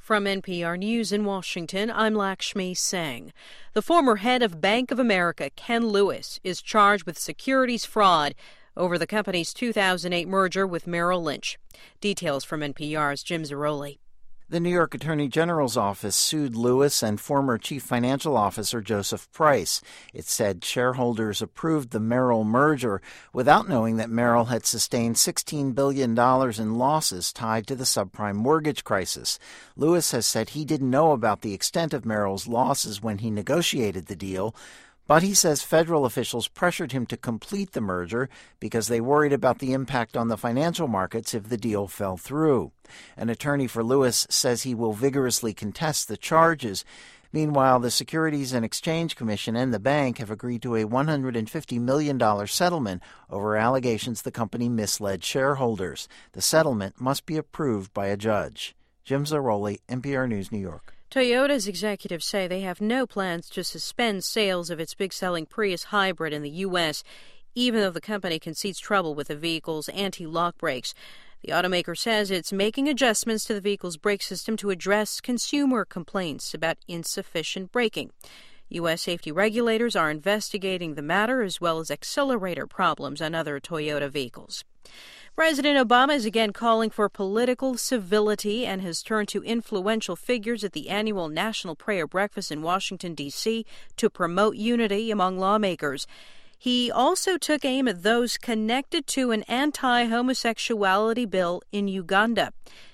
From NPR News in Washington, I'm Lakshmi Singh. The former head of Bank of America, Ken Lewis, is charged with securities fraud over the company's 2008 merger with Merrill Lynch. Details from NPR's Jim Zarroli. The New York Attorney General's office sued Lewis and former Chief Financial Officer Joseph Price. It said shareholders approved the Merrill merger without knowing that Merrill had sustained $16 billion in losses tied to the subprime mortgage crisis. Lewis has said he didn't know about the extent of Merrill's losses when he negotiated the deal, but he says federal officials pressured him to complete the merger because they worried about the impact on the financial markets if the deal fell through. An attorney for Lewis says he will vigorously contest the charges. Meanwhile, the Securities and Exchange Commission and the bank have agreed to a $150 million settlement over allegations the company misled shareholders. The settlement must be approved by a judge. Jim Zarroli, NPR News, New York. Toyota's executives say they have no plans to suspend sales of its big-selling Prius hybrid in the U.S., even though the company concedes trouble with the vehicle's anti-lock brakes. The automaker says it's making adjustments to the vehicle's brake system to address consumer complaints about insufficient braking. U.S. safety regulators are investigating the matter, as well as accelerator problems on other Toyota vehicles. President Obama is again calling for political civility and has turned to influential figures at the annual National Prayer Breakfast in Washington, D.C. to promote unity among lawmakers. He also took aim at those connected to an anti-homosexuality bill in Uganda.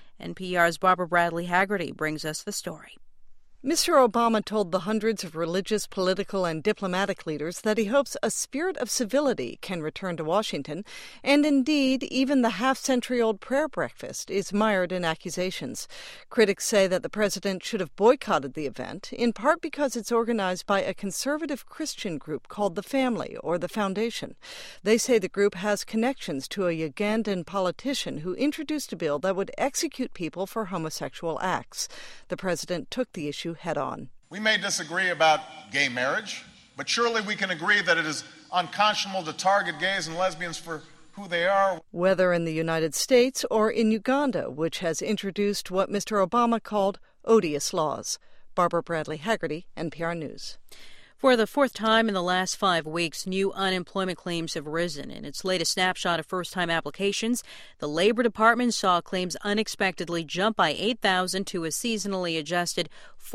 NPR's Barbara Bradley Haggerty brings us the story. Mr. Obama told the hundreds of religious, political, and diplomatic leaders that he hopes a spirit of civility can return to Washington, and indeed, even the half-century-old prayer breakfast is mired in accusations. Critics say that the president should have boycotted the event, in part because it's organized by a conservative Christian group called the Family, or the Foundation. They say the group has connections to a Ugandan politician who introduced a bill that would execute people for homosexual acts. The president took the issue head-on. We may disagree about gay marriage, but surely we can agree that it is unconscionable to target gays and lesbians for who they are. Whether in the United States or in Uganda, which has introduced what Mr. Obama called odious laws. Barbara Bradley Haggerty, NPR News. For the fourth time in the last 5 weeks, new unemployment claims have risen. In its latest snapshot of first-time applications, the Labor Department saw claims unexpectedly jump by 8,000 to a seasonally adjusted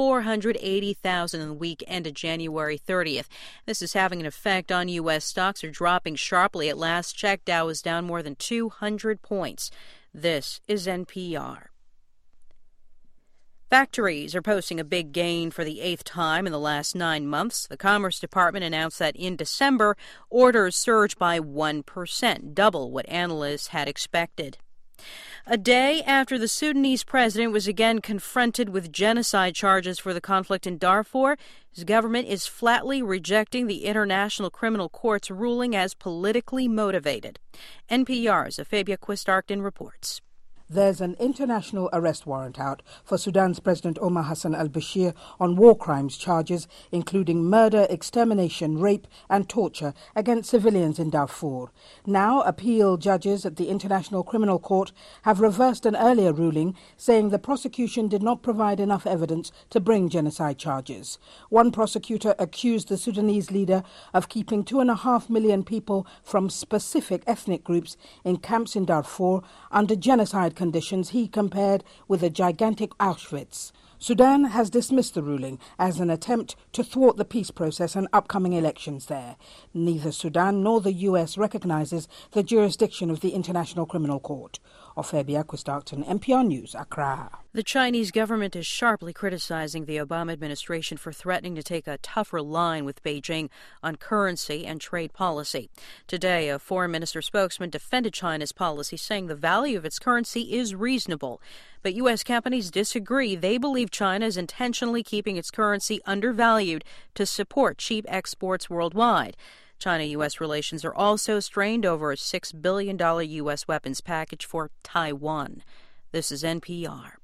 480,000 in the week ended January 30th. This is having an effect on U.S. stocks are dropping sharply. At last check, Dow is down more than 200 points. This is NPR. Factories are posting a big gain for the 8th time in the last 9 months. The Commerce Department announced that in December, orders surged by 1%, double what analysts had expected. A day after the Sudanese president was again confronted with genocide charges for the conflict in Darfur, his government is flatly rejecting the International Criminal Court's ruling as politically motivated. NPR's Afabia Quist-Arcton reports. There's an international arrest warrant out for Sudan's President Omar Hassan al-Bashir on war crimes charges, including murder, extermination, rape and torture against civilians in Darfur. Now, appeal judges at the International Criminal Court have reversed an earlier ruling saying the prosecution did not provide enough evidence to bring genocide charges. One prosecutor accused the Sudanese leader of keeping 2.5 million people from specific ethnic groups in camps in Darfur under genocide conditions he compared with a gigantic Auschwitz. Sudan has dismissed the ruling as an attempt to thwart the peace process and upcoming elections there. Neither Sudan nor the U.S. recognizes the jurisdiction of the International Criminal Court. Afabia Quist-Arcton, NPR News, Accra. The Chinese government is sharply criticizing the Obama administration for threatening to take a tougher line with Beijing on currency and trade policy. Today, a foreign minister spokesman defended China's policy, saying the value of its currency is reasonable. But U.S. companies disagree. They believe China is intentionally keeping its currency undervalued to support cheap exports worldwide. China-U.S. relations are also strained over a $6 billion U.S. weapons package for Taiwan. This is NPR.